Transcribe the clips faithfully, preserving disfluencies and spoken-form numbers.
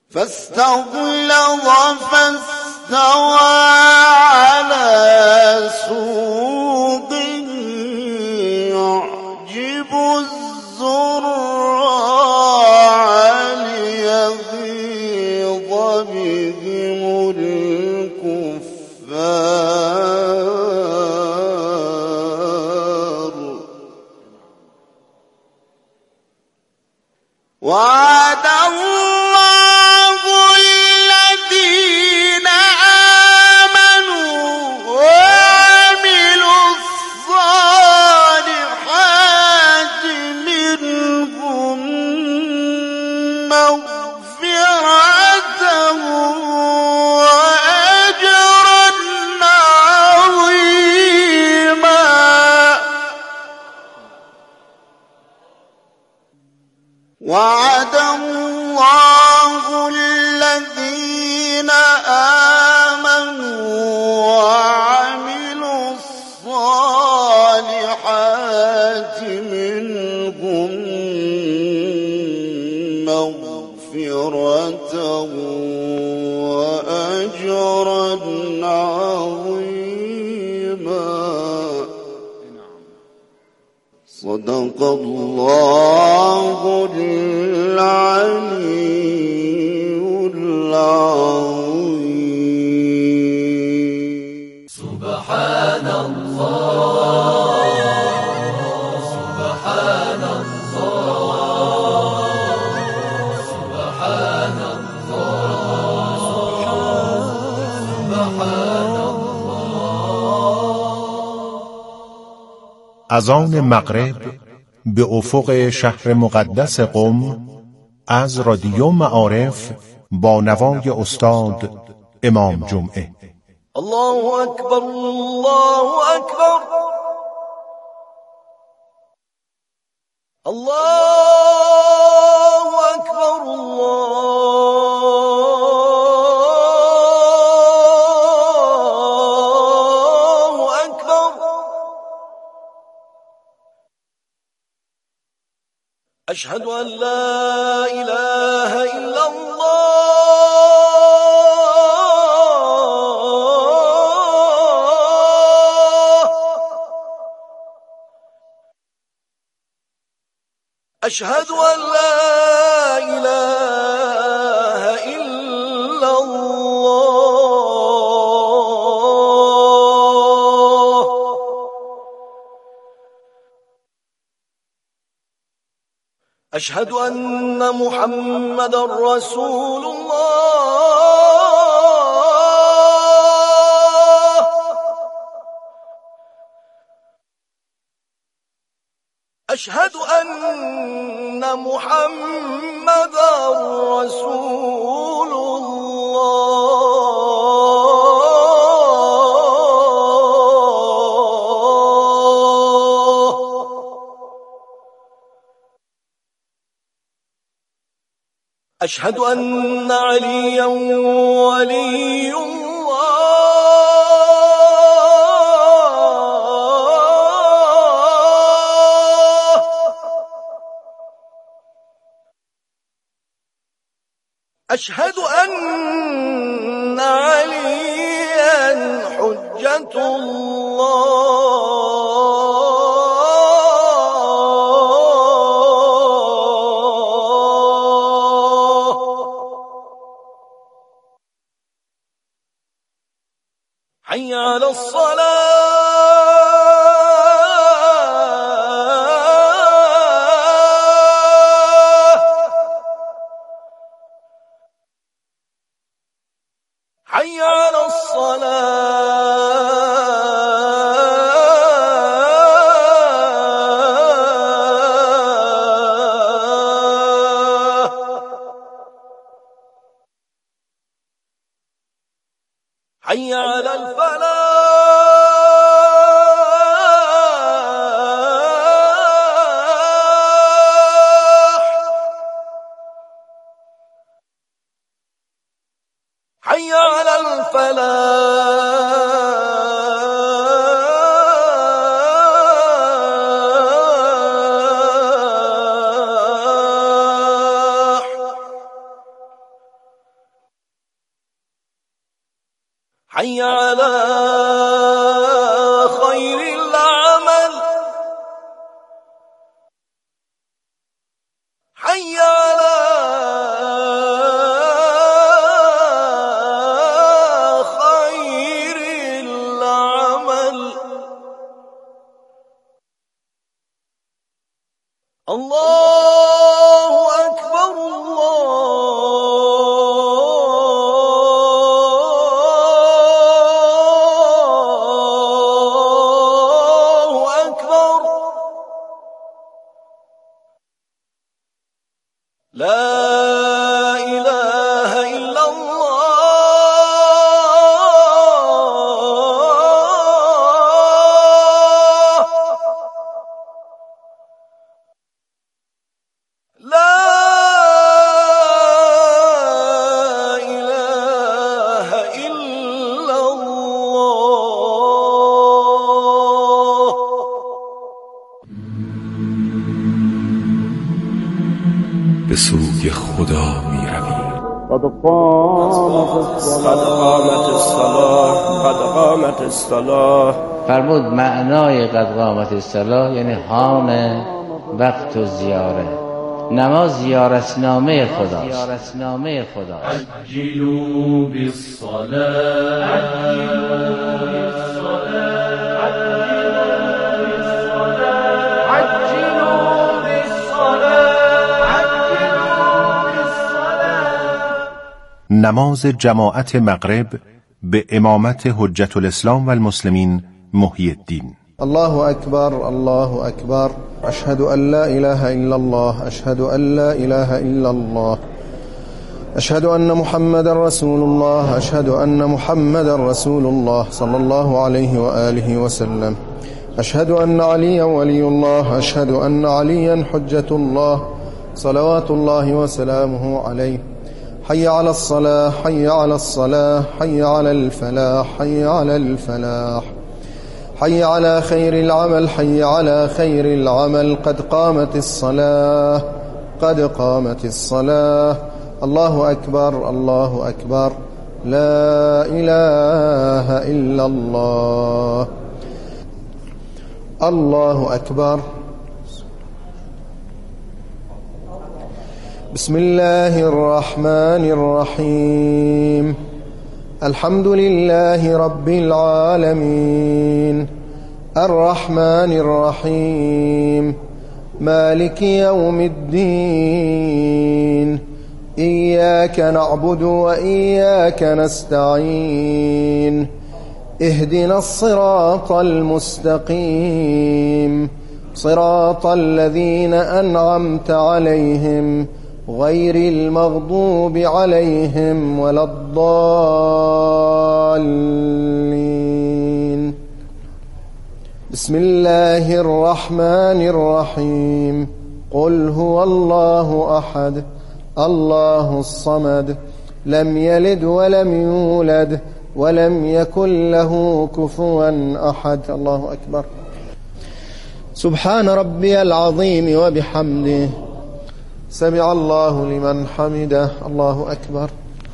فاستغلظ فاستوى على سوقه يعجب الزراع ليغيظ بهم الكفار. وعد الله الذين آمنوا وعملوا الصالحات منهم مغفرة وأجرا عظيما. وعد الله الذين آمنوا وعملوا الصالحات منهم مغفرة وأجرا عظيما. صدق الله العلي العظيم. سبحان الله سبحان الله سبحان الله سبحان الله. از آن مغرب به افق شهر مقدس قم از رادیو معارف با نوای استاد امام جمعه. الله اکبر الله اکبر الله اکبر الله اکبر. اشهد ان لا اله الا الله. اشهد ان لا اله الا الله. اشهد ان محمد رسول الله. اشهد ان محمد رسول الله. اشهد ان عليا ولي الله. اشهد ان عليا حجة الله. حي على الصلاة. حي على الصلاة. حي على الفلاح. حي على الفلاح. حي على خير العمل حي على خير العمل الله أكبر الله أكبر لا إله إلا الله لا إله إلا الله به سوی خدا می رویم. قد قامت قد قامت الصلاة قد قامت الصلاة فرمود معنای قد قامت الصلاة یعنی حان وقت و زیاره. نماز زیارتنامه خداست. زیارتنامه خداست. عجلوا بالصلاة نماز جماعت مغرب به امامت حجت الاسلام و المسلمین محی الدین. الله أكبر الله أكبر أشهد أن لا إله إلا الله أشهد أن لا إله إلا الله أشهد أن محمد رسول الله أشهد أن محمد رسول الله صلى الله عليه وآله وسلم أشهد أن عليا ولي الله أشهد أن عليا حجة الله صلوات الله وسلامه عليه حي على الصلاة حي على الصلاة حي على الفلاح حي على الفلاح حي على خير العمل حي على خير العمل قد قامت الصلاة قد قامت الصلاة الله أكبر الله أكبر لا إله إلا الله الله أكبر بسم الله الرحمن الرحيم الحمد لله رب العالمين الرحمن الرحيم مالك يوم الدين إياك نعبد وإياك نستعين اهدنا الصراط المستقيم صراط الذين أنعمت عليهم غير المغضوب عليهم ولا الضالين بسم الله الرحمن الرحيم قل هو الله أحد الله الصمد لم يلد ولم يولد ولم يكن له كفوا أحد الله أكبر سبحان ربي العظيم وبحمده سمع الله لمن حمده الله أكبر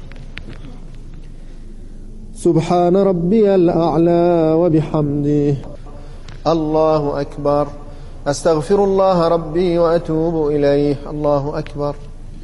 سبحان ربي الأعلى وبحمده الله أكبر أستغفر الله ربي وأتوب إليه الله أكبر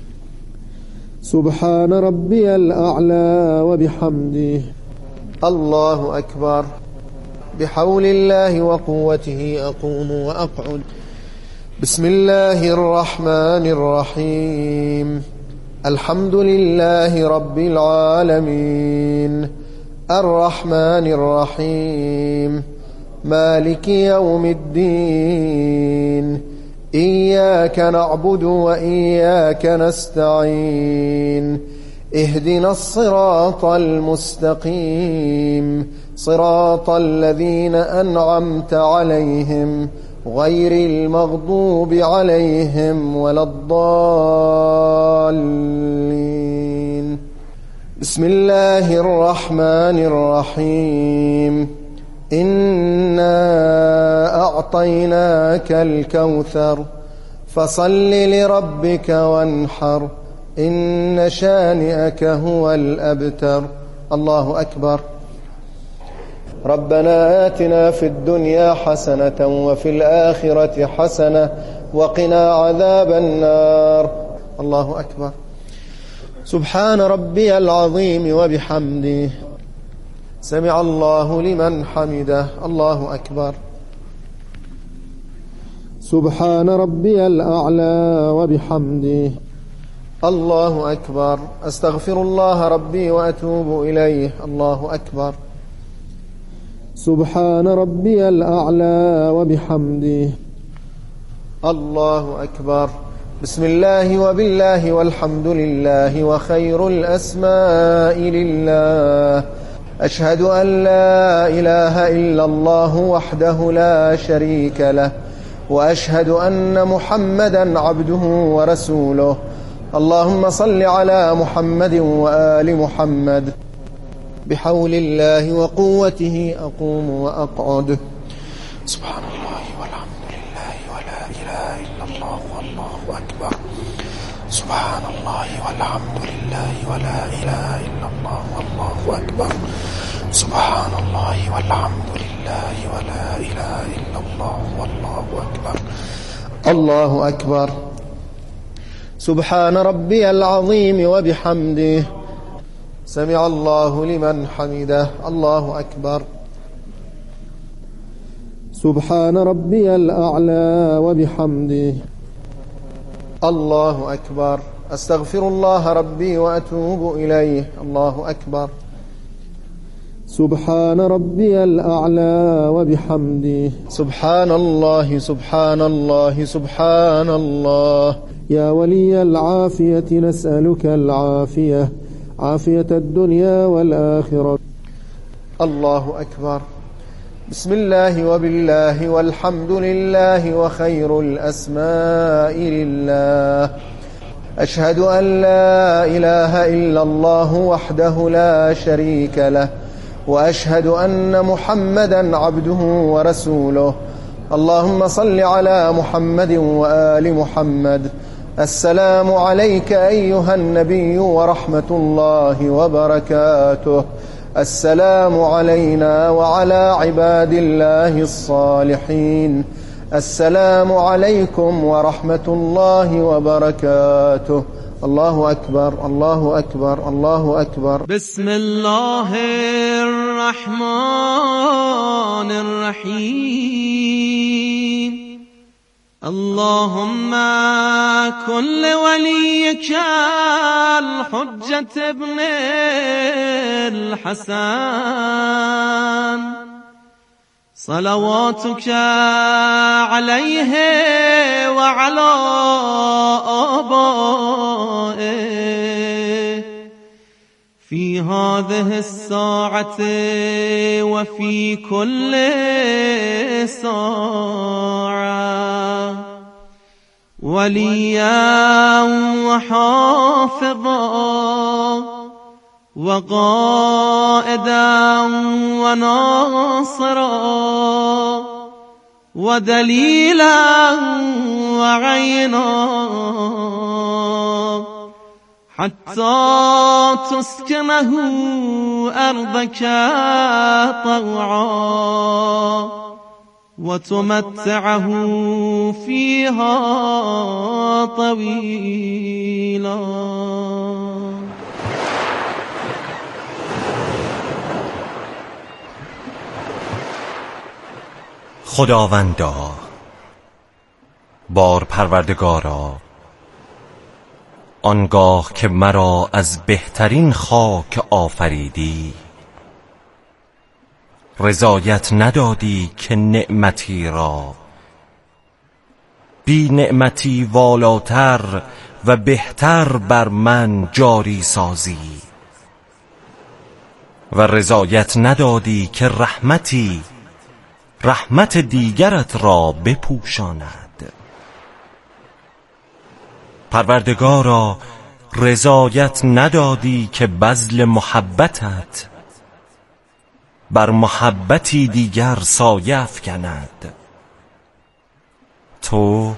سبحان ربي الأعلى وبحمده الله أكبر بحول الله وقوته أقوم وأقعد بسم الله الرحمن الرحيم الحمد لله رب العالمين الرحمن الرحيم مالك يوم الدين إياك نعبد وإياك نستعين اهدنا الصراط المستقيم صراط الذين أنعمت عليهم غير المغضوب عليهم ولا الضالين بسم الله الرحمن الرحيم إنا أعطيناك الكوثر فصل لربك وانحر إن شانئك هو الأبتر الله أكبر ربنا آتنا في الدنيا حسنة وفي الآخرة حسنة وقنا عذاب النار. الله أكبر. سبحان ربي العظيم وبحمده. سمع الله لمن حمده. الله أكبر. سبحان ربي الأعلى وبحمده. الله أكبر. أستغفر الله ربي وأتوب إليه. الله أكبر. سبحان ربي الأعلى وبحمده. الله أكبر. بسم الله وبالله والحمد لله وخير الأسماء لله. أشهد أن لا إله إلا الله وحده لا شريك له، وأشهد أن محمدا عبده ورسوله. اللهم صل على محمد وآل محمد. بحول الله وقوته أقوم وأقعد. سبحان الله والحمد لله ولا إله إلا الله والله أكبر. سبحان الله والحمد لله ولا إله إلا الله والله أكبر. سبحان الله والحمد لله ولا إله إلا الله والله أكبر. الله أكبر. سبحان ربي العظيم وبحمده. سمع الله لمن حمده. الله أكبر. سبحان ربي الأعلى وبحمده. الله أكبر. أستغفر الله ربي وأتوب إليه. الله أكبر. سبحان ربي الأعلى وبحمده. سبحان الله سبحان الله سبحان الله. يا ولي العافية نسألك العافية، عافية الدنيا والآخرة. الله أكبر. بسم الله وبالله والحمد لله وخير الأسماء لله. أشهد أن لا إله إلا الله وحده لا شريك له، وأشهد أن محمدا عبده ورسوله. اللهم صل على محمد وآل محمد. السلام عليك أيها النبي ورحمة الله وبركاته. السلام علينا وعلى عباد الله الصالحين. السلام عليكم ورحمة الله وبركاته. الله أكبر الله أكبر الله أكبر. بسم الله الرحمن الرحيم. اللهم كن لوليك الحجة ابن الحسن صلواتك عليه وعلى آبائه في هذه الساعة وفي كل ساعة، وليا وحافظا وقائدا وناصرا ودليلا وعينا، حتى تسكنه أرضك طوعا وتمتعه فيها طويلا. خداوندا، بار پروردگارا، آنگاه که مرا از بهترین خاک آفریدی، رضایت ندادی که نعمتی را بی نعمتی والاتر و بهتر بر من جاری سازی، و رضایت ندادی که رحمتی رحمت دیگرت را بپوشاند. پروردگارا، رضایت ندادی که بذل محبتت بر محبتی دیگر سایه افکند. تو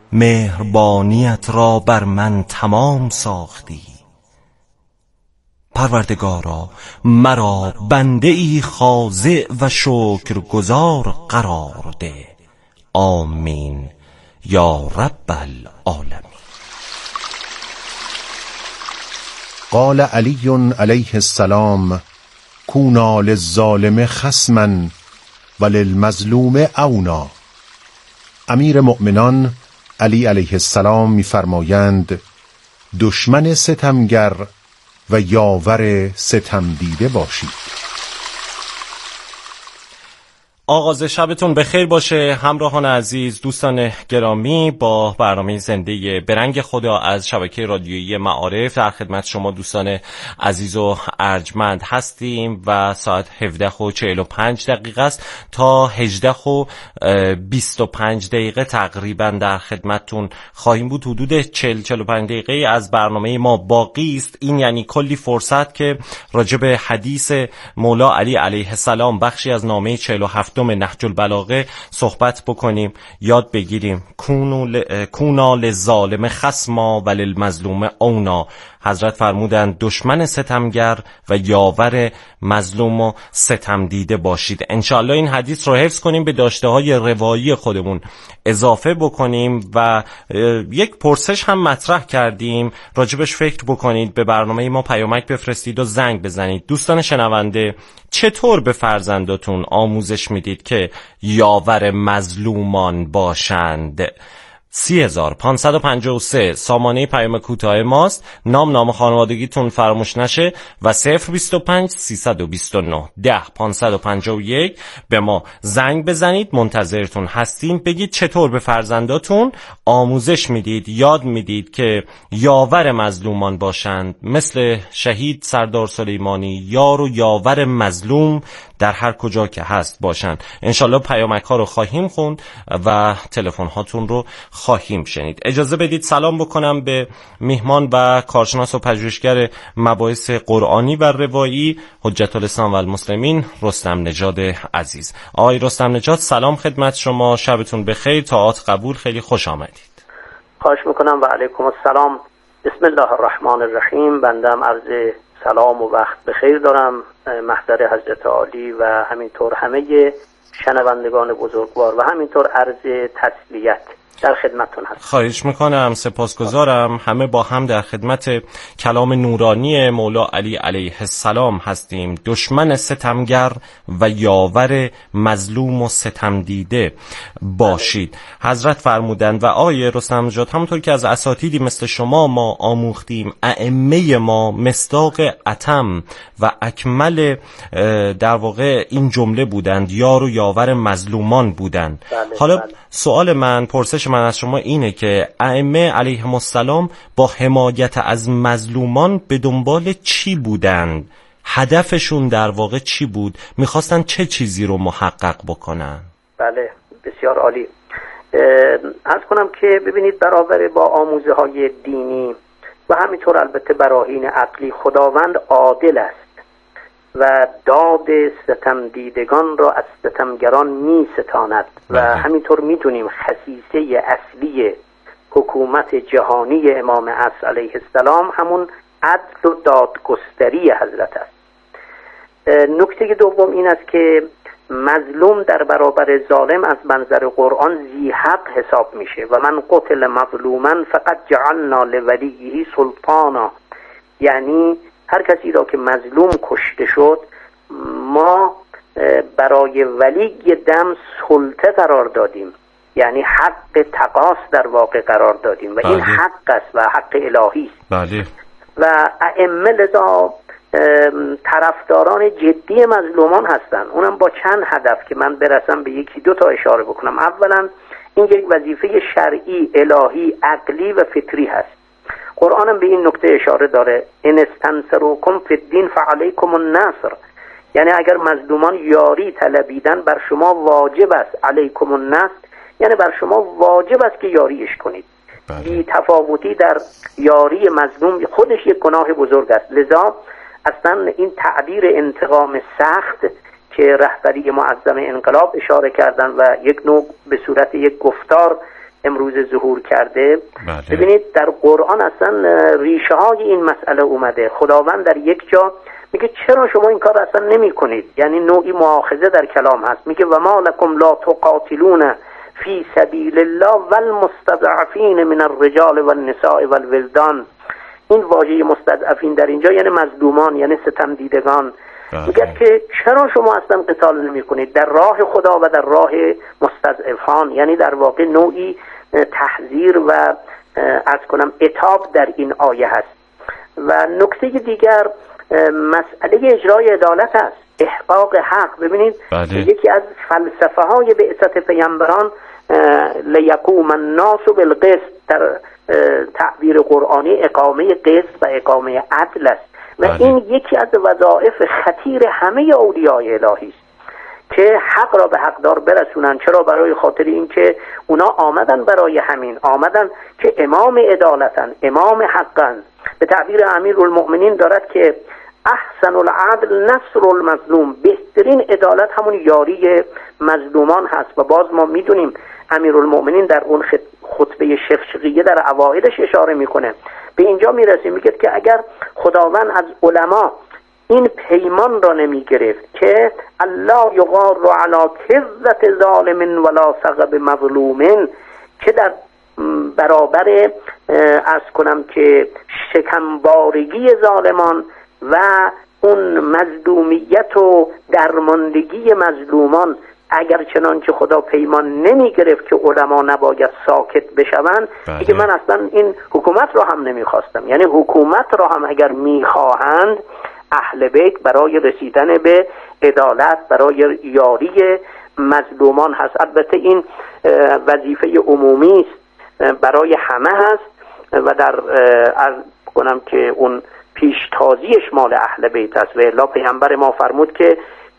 مهربانیت را بر من تمام ساختی، پروردگارا مرا بنده ای خاضع و شکرگزار قرار ده. آمین یا رب العالمین. قال علی علیه السلام کونا للظالم خصما وللمظلوم اونا. امیر مؤمنان علی علیه السلام می‌فرمایند دشمن ستمگر و یاور ستم دیده باشید. آغاز شبتون بخیر باشه همراهان عزیز، دوستان گرامی. با برنامه زنده برنگ خدا از شبکه رادیویی معارف در خدمت شما دوستان عزیز و ارجمند هستیم و ساعت هفده و چهل و پنج دقیقه است تا هجده و بیست و پنج دقیقه تقریبا در خدمتتون خواهیم بود. حدود چهل چهل و پنج دقیقه از برنامه ما باقی است. این یعنی کلی فرصت که راجع به حدیث مولا علی علیه السلام بخشی از نامه چهل و هفت نهج البلاغه صحبت بکنیم، یاد بگیریم. کونا للظالم خصما وللمظلوم اونا. حضرت فرمودند دشمن ستمگر و یاور مظلوم و ستم دیده باشید. انشاءالله این حدیث رو حفظ کنیم، به داشته های روایی خودمون اضافه بکنیم و یک پرسش هم مطرح کردیم، راجبش فکر بکنید، به برنامه ما پیامک بفرستید و زنگ بزنید. دوستان شنونده، چطور به فرزنداتون آموزش میدید که یاور مظلومان باشند؟ سی هزار پانصد و پنجاه و سه سامانه پیام کوتاه ماست. نام نام خانوادگیتون فراموش نشه و صفر بیست و پنج سیصد و بیست و نه ده پانصد و پنجاه و یک به ما زنگ بزنید. منتظرتون هستیم. بگید چطور به فرزنداتون آموزش میدید، یاد میدید که یاور مظلومان باشند، مثل شهید سردار سلیمانی یار و یاور مظلوم در هر کجا که هست باشند. انشالله پیامک ها رو خواهیم خوند و تلفن هاتون رو خواهیم شنید. اجازه بدید سلام بکنم به میهمان و کارشناس و پژوهشگر مباحث قرآنی و روایی حجت الاسلام و المسلمین رستم نژاد عزیز. آقای رستم نژاد سلام خدمت شما، شبتون بخیر، طاعات قبول، خیلی خوش آمدید. خواهش میکنم و علیکم السلام. بسم الله الرحمن الرحیم. بندم عرض سلام و وقت بخیر دارم محضر حضرت عالی و همینطور همه شنوندگان بزرگوار و همینطور عرض تسلیت در خدمتتون هستم. خواهش میکنم، سپاسگزارم. همه با هم در خدمت کلام نورانی مولا علی علیه السلام هستیم. دشمن ستمگر و یاور مظلوم و ستم دیده باشید. حضرت فرمودند و آیه رستم نژاد همونطور که از اساتیدی مثل شما ما آموختیم، ائمه ما مصداق اتم و اکمل در واقع این جمله بودند، یار و یاور مظلومان بودند. بله، حالا بله. سوال من، پرسش من از شما اینه که ائمه علیهم السلام با حمایت از مظلومان به دنبال چی بودند؟ هدفشون در واقع چی بود؟ میخواستن چه چیزی رو محقق بکنن؟ بله، بسیار عالی. عرض کنم که ببینید برابر با آموزه های دینی و همینطور البته براهین عقلی، خداوند عادل است و داد ستم دیدگان را از ستمگران می ستاند و همینطور میتونیم خصیصه اصلی حکومت جهانی امام عصر علیه السلام همون عدل و دادگستری حضرت است. نکته دوم این است که مظلوم در برابر ظالم از منظر قرآن ذی حق حساب میشه و من قتل مظلوما فقط جعلنا لولیه سلطانا، یعنی هر کسی را که مظلوم کشته شد ما برای ولی دم سلطه قرار دادیم، یعنی حق تقاص در واقع قرار دادیم و بله. این حق است و حق الهی است. بله. و ائمه لذا طرفداران جدی مظلومان هستند، اونم با چند هدف که من برسم به یکی دو تا اشاره بکنم. اولا این یک وظیفه شرعی، الهی، عقلی و فطری هست. قرآن هم به این نکته اشاره داره، ان استنصروکم فی الدین فعلیکم النصر، یعنی اگر مظلومان یاری طلبیدن بر شما واجب است، علیکم النصر یعنی بر شما واجب است که یاریش کنید. بی تفاوتی در یاری مظلوم خودش یک گناه بزرگ است. لذا اصلا این تعبیر انتقام سخت که رهبری معظم انقلاب اشاره کردن و یک نوع به صورت یک گفتار امروز ظهور کرده. بله. ببینید در قرآن اصلا ریشه های این مسئله اومده. خداوند در یک جا میگه چرا شما این کار اصلا نمی کنید، یعنی نوعی مؤاخذه در کلام هست. میگه و ما لکم لا تقاتلون فی سبیل الله والمستضعفین من الرجال والنساء والولدان. این واژه مستضعفین در اینجا یعنی مظلومان، یعنی ستم دیدگان. میگه که چرا شما اصلا قتال نمی کنید در راه خدا و در راه مستضعفان، یعنی در واقع نوعی تحذیر و از کنم عتاب در این آیه هست. و نکته دیگر مسئله اجرای عدالت است، احقاق حق. ببینید بله. یکی از فلسفه های بعثت پیامبران لیقوم الناس بالقسط در تعبیر قرآنی اقامه قسط و اقامه عدل است و بله. این یکی از وظایف خطیر همه اولیای الهی است که حق را به حقدار برسونن. چرا؟ برای خاطر اینکه اونا آمدن برای همین، آمدن که امام عدالتن، امام حقن. به تعبیر امیرالمؤمنین دارد که احسن العدل نصر المظلوم، بهترین عدالت همون یاری مظلومان هست. و باز ما میدونیم امیرالمؤمنین در اون خطبه شفشقیه در اوائلش اشاره میکنه، به اینجا میرسه میگه که اگر خداوند از علما این پیمان را نمی گرفت که الله یغار علی کذة ظالم ولا ثغب مظلوم، که در برابر از کنم که شکمبارگی ظالمان و اون مظلومیت و درماندگی مظلومان اگر چنان که خدا پیمان نمی گرفت که علما نباید ساکت بشوند، دیگه من اصلا این حکومت را هم نمی خواستم. یعنی حکومت را هم اگر می خواهند اهل بیت برای رسیدن به عدالت، برای یاری مظلومان هست. البته این وظیفه عمومی است، برای همه هست و در عرض کنم که اون پیشتازیش مال اهل بیت است. و الا پیامبر ما فرمود که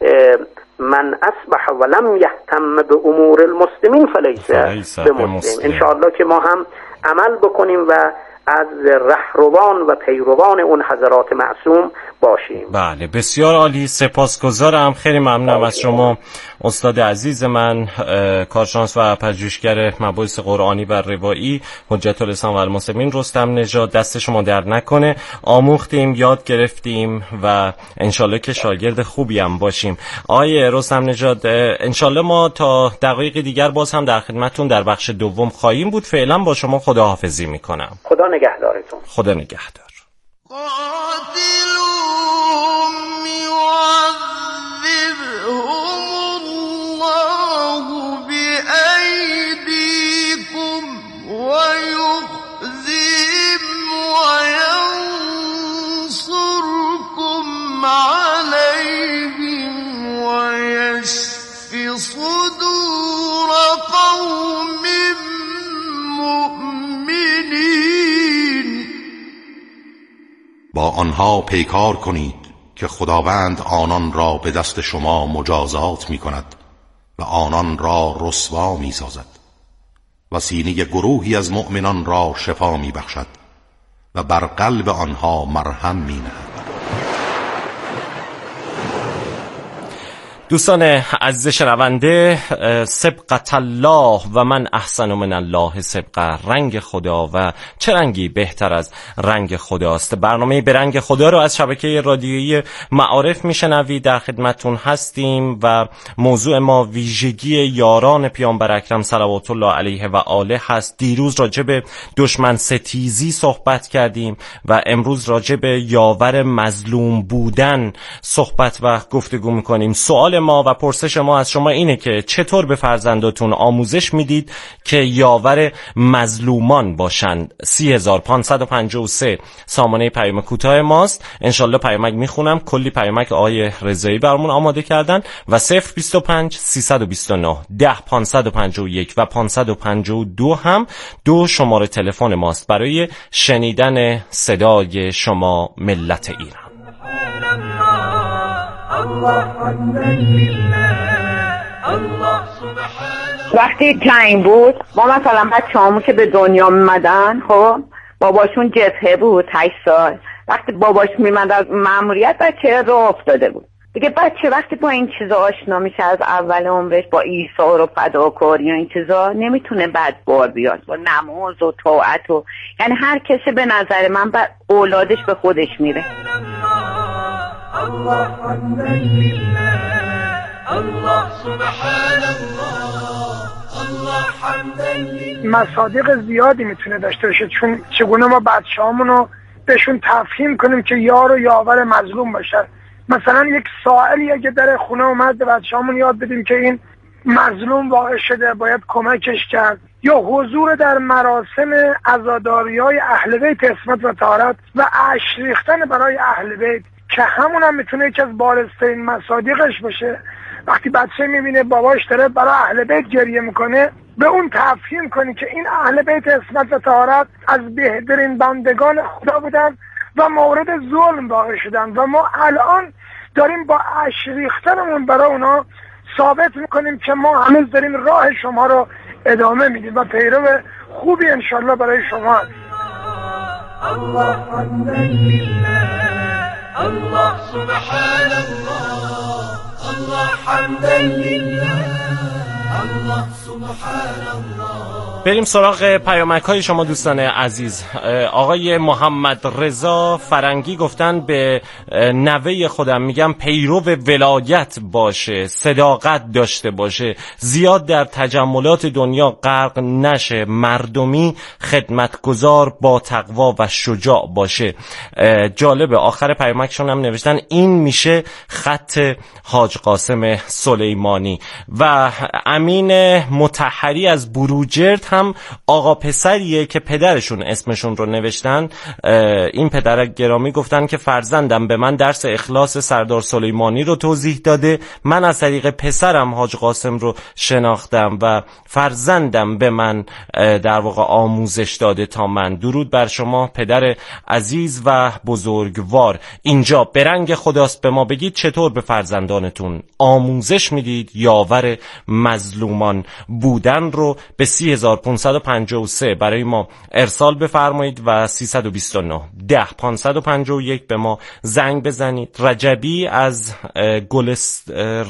من اصبح ولم یهتم به امور المسلمین فلیس به مسلم. انشاءالله که ما هم عمل بکنیم و از رهروان و پیروان اون حضرات معصوم باشیم. بله بسیار عالی، سپاسگزارم، خیلی ممنونم از شما استاد عزیز من، کارشناس و پژوهشگر مباحث قرآنی و روایی، حجت الاسلام و المسلمین رستم نژاد. دست شما در نکنه، آموختیم، یاد گرفتیم و انشالله که شاگرد خوبی هم باشیم. آیه رستم نژاد، انشالله ما تا دقایق دیگر باز هم در خدمتتون در بخش دوم خواهیم بود. فعلا با شما خداحافظی میکنم. خدا نگهدارتون. خدا نگهدار. با آنها پیکار کنید که خداوند آنان را به دست شما مجازات می کند و آنان را رسوا می سازد و سینه گروهی از مؤمنان را شفا می بخشد و بر قلب آنها مرهم می نهد. دوستان عزیز شنونده، سبقت الله و من احسن من الله سبقه، رنگ خدا و چه رنگی بهتر از رنگ خداست. برنامه به رنگ خدا رو از شبکه رادیویی معارف میشنوید، در خدمتون هستیم و موضوع ما ویژگی یاران پیامبر اکرم صلوات الله علیه و آله هست. دیروز راجع به دشمن ستیزی صحبت کردیم و امروز راجع به یاور مظلوم بودن صحبت و گفتگو میکنیم. سوال ما و پرسش ما از شما اینه که چطور به فرزنداتون آموزش میدید که یاور مظلومان باشند؟ سی هزار پانصد و پنجاه و سه سامانه پیام کوتاه ماست. انشالله پیامک میخونم، کلی پیامک آقای رضایی برامون آماده کردن و صفر بیست و پنج سیصد و بیست و نه ده پانصد و پنجاه و یک و پانصد و پنجاه و دو هم دو شماره تلفن ماست برای شنیدن صدای شما ملت ایران. وقتی جنگ بود ما مثلا بچه همون که به دنیا میمدن، خب باباشون جبهه بود هشت سال، وقتی باباش میمد از ماموریت بچه راه افتاده بود. دیگه بچه وقتی با این چیزا آشنا میشه از اول عمرش، با ایثار و فداکاری و این چیزا، نمیتونه بعد بار بیاد با نماز و طاعت و، یعنی هر کسی به نظر من بعد اولادش به خودش میره. الله حمدا لله، الله سبحان الله، الله حمدا لله. مصادیق زیادی میتونه داشته باشه، چون چگونه ما بچه‌هامون رو بهشون تفهیم کنیم که یار و یاور مظلوم باشن. مثلا یک سائلی اگه در خونه اومد به بچه‌هامون یاد بدیم که این مظلوم واقع شده، باید کمکش کرد. یا حضور در مراسم عزاداری‌های اهل بیت عصمت و طهارت و اشک ریختن برای اهل بیت که همون هم میتونه یکی از بالسترین مصادیقش باشه. وقتی بچه میبینه باباش داره برای اهل بیت گریه میکنه، به اون تفهیم کنی که این اهل بیت عصمت و طهارت از بهترین بندگان خدا بودن و مورد ظلم واقع شدن و ما الان داریم با اشک ریختنمون برای اونا ثابت میکنیم که ما هنوز داریم راه شما رو ادامه میدیم و پیرو خوبی انشالله برای شما هست. الله حمدا لله، الله سبحان الله، الله حمدا لله، الله سبحان الله. بریم سراغ پیامک های شما دوستان عزیز. آقای محمد رضا فرنگی گفتن به نوه خودم میگم پیرو ولایت باشه، صداقت داشته باشه، زیاد در تجملات دنیا غرق نشه، مردمی خدمتگزار با تقوا و شجاع باشه. جالبه آخر پیامکشون هم نوشتن این میشه خط حاج قاسم سلیمانی. و امین مطهری از بروجرد هم آقا پسریه که پدرشون اسمشون رو نوشتن. این پدر گرامی گفتن که فرزندم به من درس اخلاص سردار سلیمانی رو توضیح داده، من از طریق پسرم حاج قاسم رو شناختم و فرزندم به من در واقع آموزش داده تا من. درود بر شما پدر عزیز و بزرگوار. اینجا به رنگ خداست، به ما بگید چطور به فرزندانتون آموزش میدید یاور مظلومان بودن رو به سی هزار و پانصد و پنجاه و سه برای ما ارسال بفرمایید و سیصد و بیست و نه ده پانصد و پنجاه و یک به ما زنگ بزنید. رجبی از گلست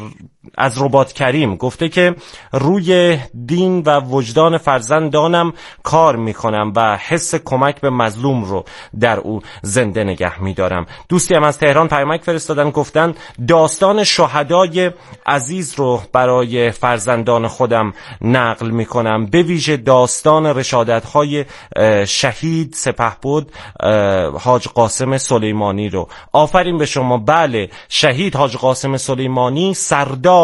از رباط کریم گفته که روی دین و وجدان فرزندانم کار میکنم و حس کمک به مظلوم رو در او زنده نگه میدارم. دوستی هم از تهران پیامک فرستادن، گفتن داستان شهدای عزیز رو برای فرزندان خودم نقل میکنم، به ویژه داستان رشادت‌های شهید سپهبد حاج قاسم سلیمانی رو. آفرین به شما. بله، شهید حاج قاسم سلیمانی سردار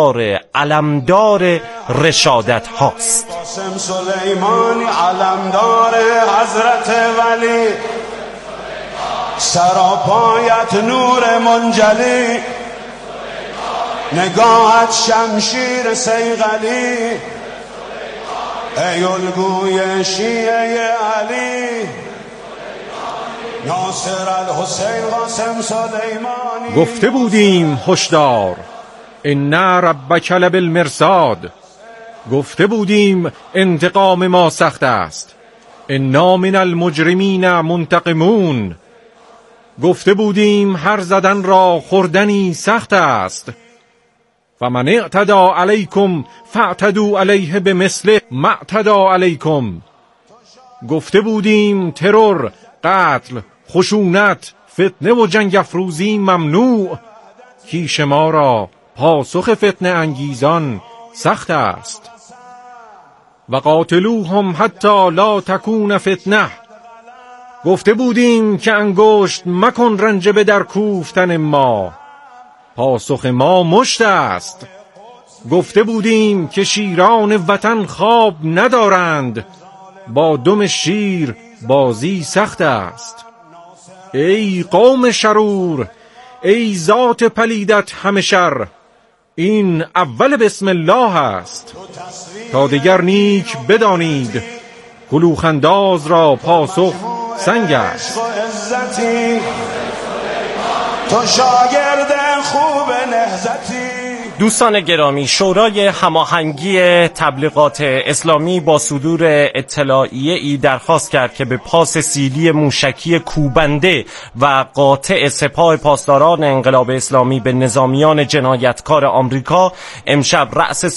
علمدار رشادت هاست. قاسم سلیمانی علمدار حضرت ولی، سراپایت نور منجلی، نگاهت شمشیر صیقلی، ای الگوی شیعه علی، ناصر الحسین قاسم سلیمانی. گفته بودیم هشدار ان ربک لبالمرصاد، گفته بودیم انتقام ما سخت است، انا من المجرمین منتقمون، گفته بودیم هر زدن را خوردنی سخت است، فمن اعتدی علیکم فاعتدوا علیه بمثل ما اعتدی علیکم، گفته بودیم ترور، قتل، خشونت، فتنه و جنگ افروزی ممنوع، کیش ما را پاسخ فتنه انگیزان سخت است، و قاتلوهم حتی لا تکون فتنه، گفته بودیم که انگشت مکن رنجه در کوفتن ما، پاسخ ما مشت است، گفته بودیم که شیران وطن خواب ندارند، با دم شیر بازی سخت است، ای قوم شرور، ای ذات پلیدت همه شر، این اول بسم الله است، تا دیگر نیک بدانید کلوخنداز را پاسخ سنگ است. تو شاگرد خوب نهضتی، دوستان گرامی، شورای هماهنگی تبلیغات اسلامی با صدور اطلاعیه ای درخواست کرد که به پاس سیلی موشکی کوبنده و قاطع سپاه پاسداران انقلاب اسلامی به نظامیان جنایتکار آمریکا امشب رأس